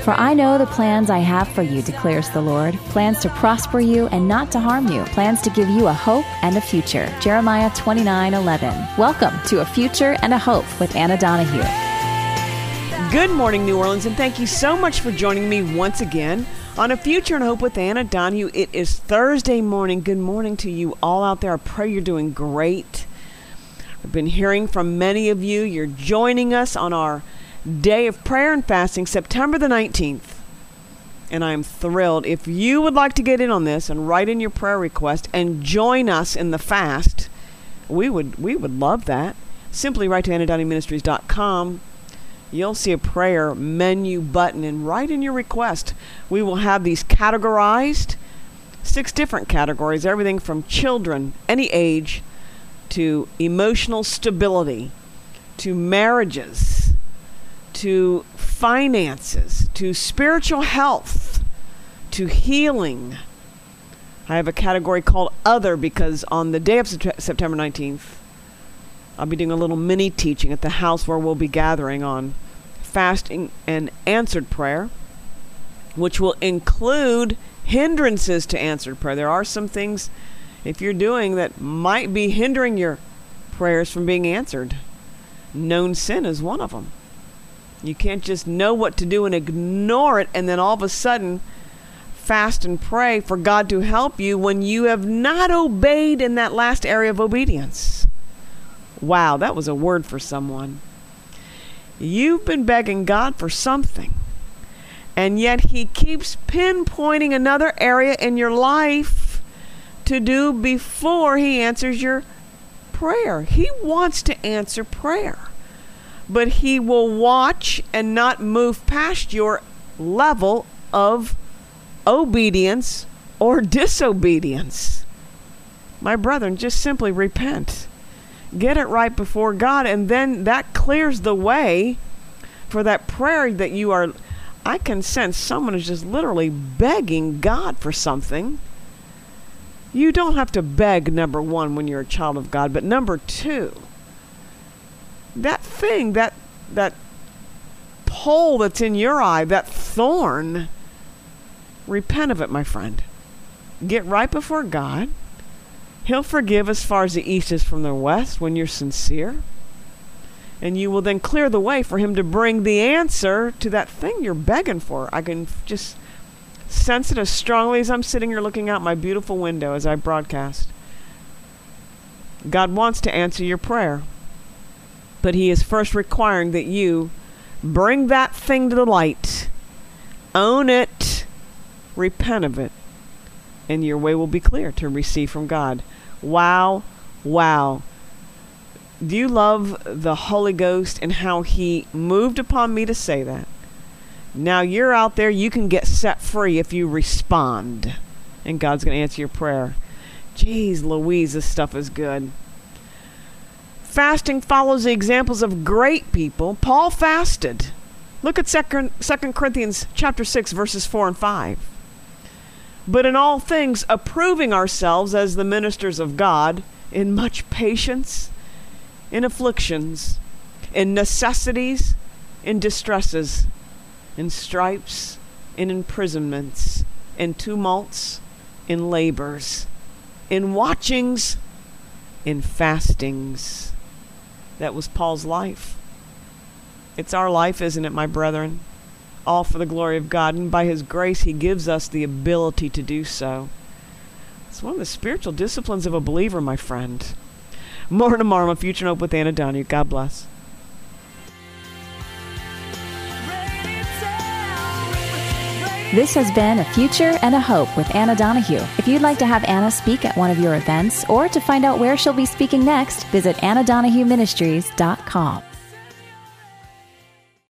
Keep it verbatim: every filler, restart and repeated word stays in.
For I know the plans I have for you, declares the Lord, plans to prosper you and not to harm you, plans to give you a hope and a future. Jeremiah twenty-nine eleven. Welcome to A Future and a Hope with Anna Donahue. Good morning, New Orleans, and thank you so much for joining me once again on A Future and Hope with Anna Donahue. It is Thursday morning. Good morning to you all out there. I pray you're doing great. I've been hearing from many of you. You're joining us on our day of prayer and fasting, September the nineteenth. And I am thrilled. If you would like to get in on this and write in your prayer request and join us in the fast, we would we would love that. Simply write to anna donahue ministries dot com. You'll see a prayer menu button and write in your request. We will have these categorized, six different categories, everything from children, any age, to emotional stability, to marriages, to finances, to spiritual health, to healing. I have a category called Other because on the day of September nineteenth, I'll be doing a little mini teaching at the house where we'll be gathering on fasting and answered prayer, which will include hindrances to answered prayer. There are some things, if you're doing, that might be hindering your prayers from being answered. Known sin is one of them. You can't just know what to do and ignore it and then all of a sudden fast and pray for God to help you when you have not obeyed in that last area of obedience. Wow, that was a word for someone. You've been begging God for something, and yet He keeps pinpointing another area in your life to do before He answers your prayer. He wants to answer prayer, but He will watch and not move past your level of obedience or disobedience. My brethren, just simply repent. Get it right before God, and then that clears the way for that prayer that you are. I can sense someone is just literally begging God for something. You don't have to beg, number one, when you're a child of God, but number two, that thing, that that pole that's in your eye, that thorn, repent of it, my friend. Get right before God. He'll forgive as far as the east is from the west when you're sincere. And you will then clear the way for Him to bring the answer to that thing you're begging for. I can just sense it as strongly as I'm sitting here looking out my beautiful window as I broadcast. God wants to answer your prayer, but He is first requiring that you bring that thing to the light, own it, repent of it, and your way will be clear to receive from God. Wow, wow. Do you love the Holy Ghost and how He moved upon me to say that? Now you're out there, you can get set free if you respond, and God's going to answer your prayer. Jeez Louise, this stuff is good. Fasting follows the examples of great people. Paul fasted. Look at Second Corinthians chapter six, verses four and five. But in all things, approving ourselves as the ministers of God, in much patience, in afflictions, in necessities, in distresses, in stripes, in imprisonments, in tumults, in labors, in watchings, in fastings. That was Paul's life. It's our life, isn't it, my brethren? All for the glory of God, and by His grace He gives us the ability to do so. It's one of the spiritual disciplines of a believer, my friend. More tomorrow on Future and Hope with Anna Donahue. God bless. This has been A Future and a Hope with Anna Donahue. If you'd like to have Anna speak at one of your events or to find out where she'll be speaking next, visit anna donahue ministries dot com.